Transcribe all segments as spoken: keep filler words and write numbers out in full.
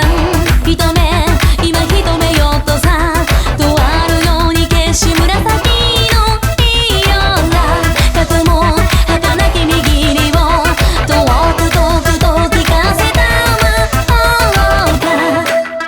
一目今一目よっとさとあるように消し紫のいいような過去も儚き右にを遠く遠くと聞かせた魔法か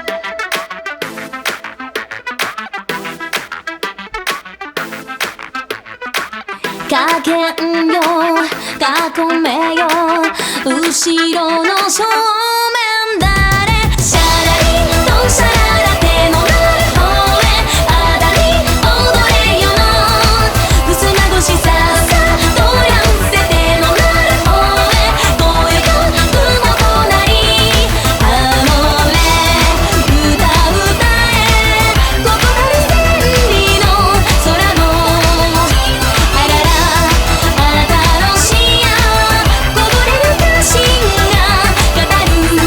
かけんよ囲めよ後ろの正面誰シャラリとシャララ手のなる方へあだに踊れよのふすま越しさっさとやんせ手のなる方へ声が雲となりハモれ歌歌えここなる千里の空のあららあなたの視野こぼれる歌詞が語る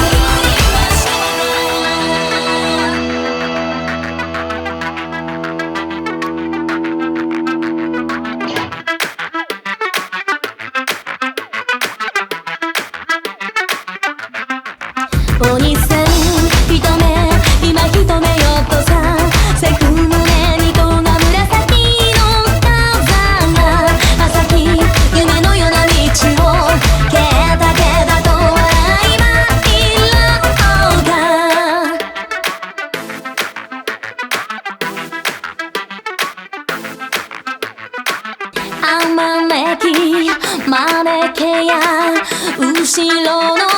おにさん一目今一目よっとさ財布胸にとが紫の風が朝日夢のような道をケタケタと笑いまいろうかあまねき招けや後ろの